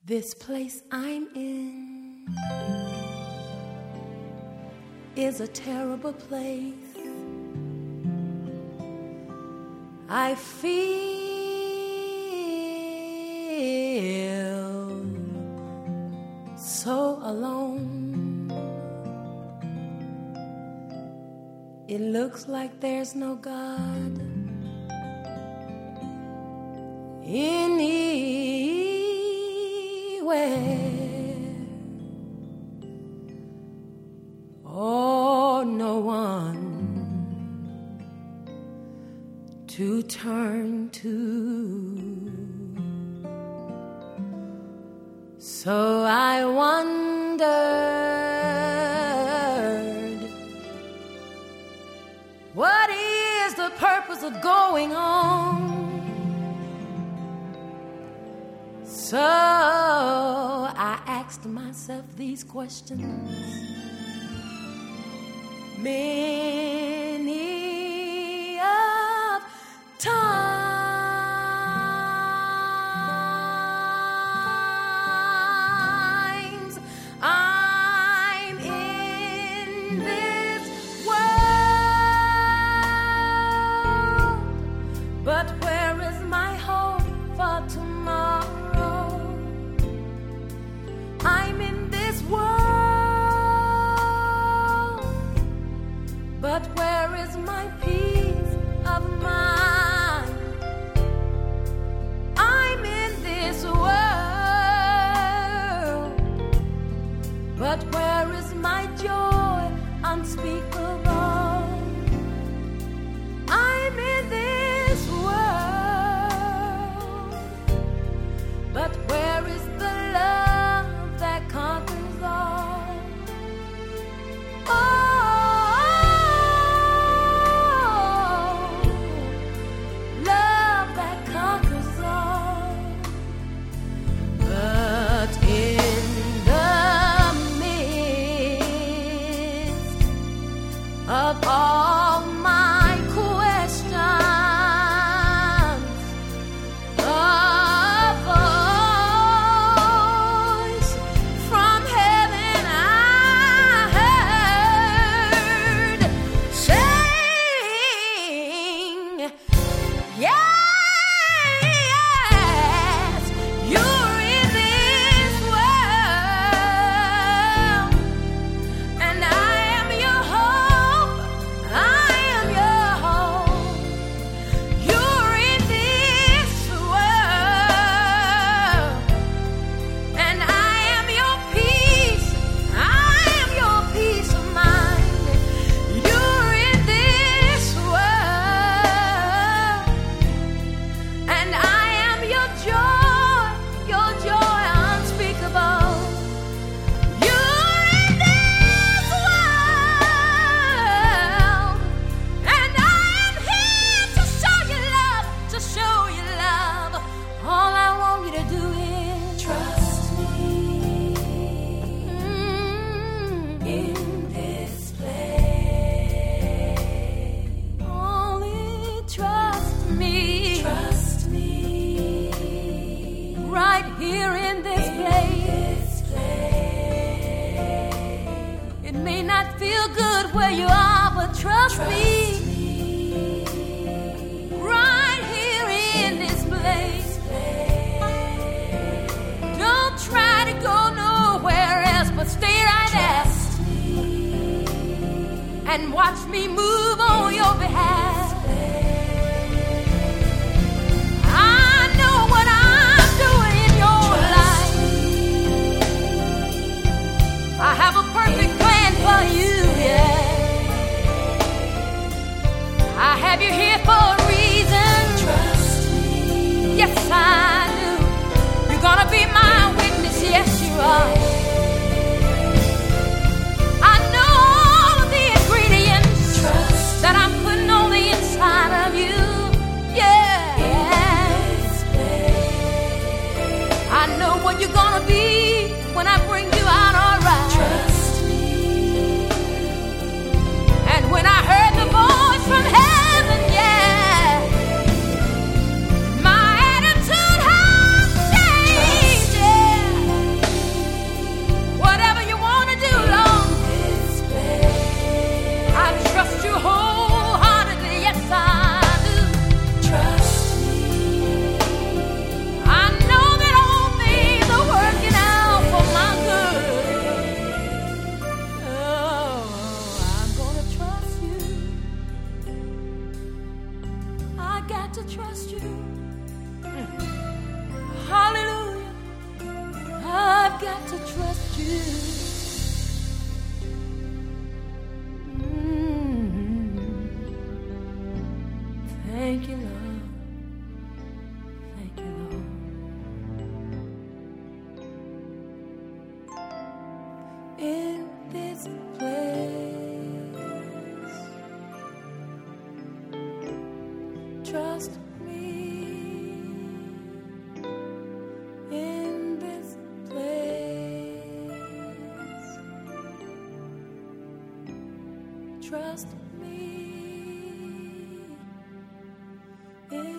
This place I'm in is a terrible place. I feel so alone. It looks like there's no God anywhere. Oh, no one to turn to. So I wondered, what is the purpose of going on? So I asked myself these questions many of times. I'm in this world, but where is my hope for tomorrow? I'm in this world, but where is my peace of mind? I'm in this world, but where is my joy unspeakable? I'm in this world, but where is the love that conquers all? Oh, love that conquers all. But in the midst of all my questions, a voice from heaven I heard saying, yes, you're in this world, and I am your hope. I am your hope. You're in this world, and I am your peace. I am your peace of mind. You're in this world, and I am your joy unspeakable. You're in this world, and I am here to show you love, to show you love. All I want you to do is trust me in this place. Only trust me. Trust me right here in this place. It may not feel good where you are, but trust me. Right here in this place. Don't try to go nowhere else, but stay right there and watch me move on your behalf. I know what I'm doing in your life. I have a perfect plan for you, yeah. I have you here for a reason. Trust me. Yes, I do. You're gonna be my witness, yes, you are. I know all of the ingredients that I'm putting on the inside of you. Yeah. I know what you're gonna be when I bring you out, all right. Trust me. And when I heard the voice from heaven, yeah, my attitude has changed, yeah. got to trust you. Thank you, Lord. Thank you, Lord. In this place, trust me. In this place, trust me. In